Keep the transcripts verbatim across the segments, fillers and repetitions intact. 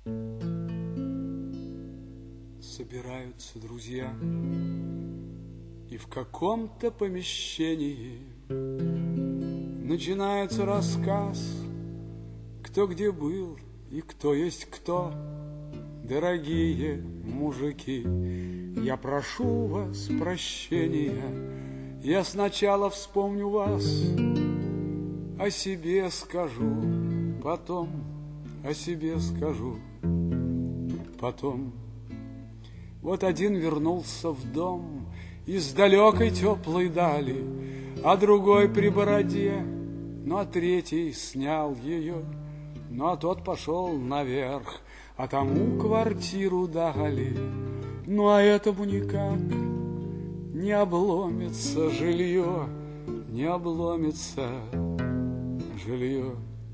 Собираются друзья, и в каком-то помещении начинается рассказ, кто где был и кто есть кто. Дорогие мужики, я прошу вас прощения, я сначала вспомню вас, о себе скажу, потом о себе скажу, потом. Вот один вернулся в дом из далекой теплой дали, а другой при бороде, ну а третий снял ее, ну а тот пошел наверх, а тому квартиру дали. Ну а этому никак не обломится жилье, не обломится жилье.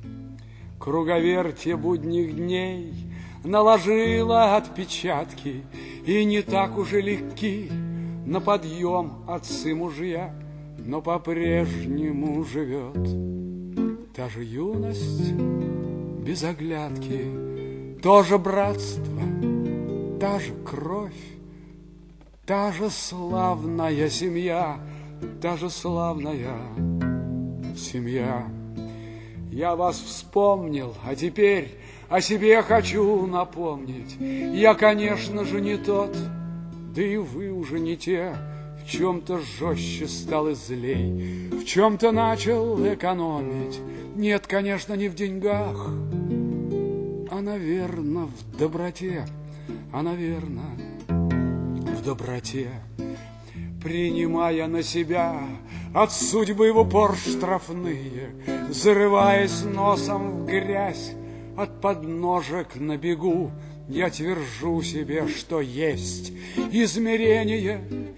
Круговерть будних дней наложила отпечатки, и не так уже легки на подъем отцы мужья, но по-прежнему живет та же юность без оглядки, то же братство, та же кровь, та же славная семья, та же славная семья. Я вас вспомнил, а теперь о себе хочу напомнить. Я, конечно же, не тот, да и вы уже не те. В чем-то жестче стал и злей, в чем-то начал экономить. Нет, конечно, не в деньгах, а, наверно, в доброте, а, наверно, в доброте. Принимая на себя от судьбы в упор штрафные, зарываясь носом в грязь, от подножек на бегу, я твержу себе, что есть измерения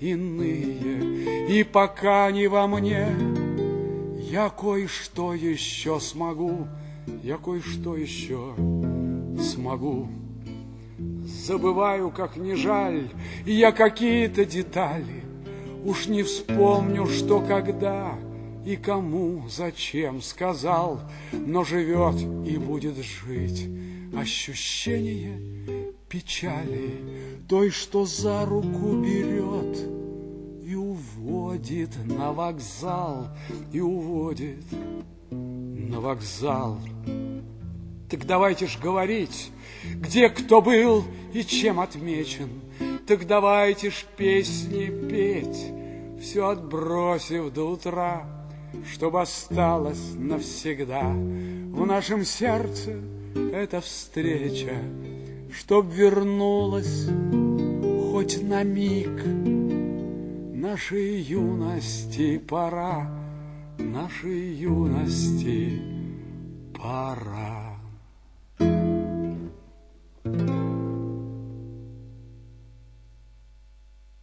иные, и пока не во мне, я кое-что еще смогу, я кое-что еще смогу. Забываю, как не жаль, я какие-то детали, уж не вспомню, что когда и кому, зачем сказал, но живет и будет жить ощущение печали, той, что за руку берет и уводит на вокзал, и уводит на вокзал. Так давайте ж говорить, где кто был и чем отмечен, так давайте ж песни петь, все отбросив до утра, чтоб осталось навсегда в нашем сердце эта встреча, чтоб вернулась хоть на миг нашей юности пора, нашей юности пора.